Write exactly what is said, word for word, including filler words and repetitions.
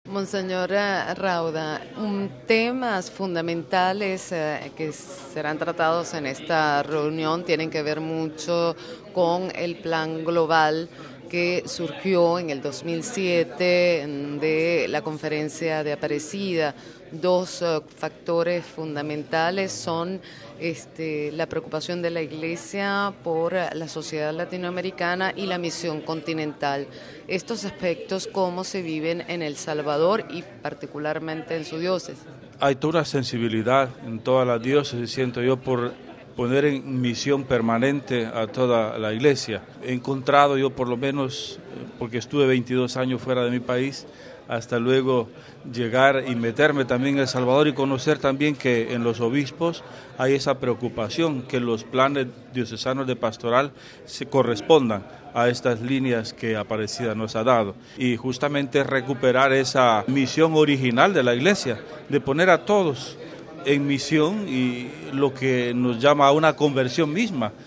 Monseñor eh, Rauda, um, temas fundamentales eh, que serán tratados en esta reunión tienen que ver mucho con el plan global que surgió en el dos mil siete de la conferencia de Aparecida. Dos uh, factores fundamentales son este, la preocupación de la Iglesia por la sociedad latinoamericana y la misión continental. Estos aspectos, ¿cómo se viven en El Salvador y particularmente en su diócesis? Hay toda una sensibilidad en toda la diócesis, siento yo, por poner en misión permanente a toda la Iglesia. He encontrado yo, por lo menos, porque estuve veintidós años fuera de mi país, hasta luego llegar y meterme también en El Salvador y conocer también que en los obispos hay esa preocupación que los planes diocesanos de pastoral se correspondan a estas líneas que Aparecida nos ha dado, y justamente recuperar esa misión original de la Iglesia, de poner a todos en misión y lo que nos llama a una conversión misma,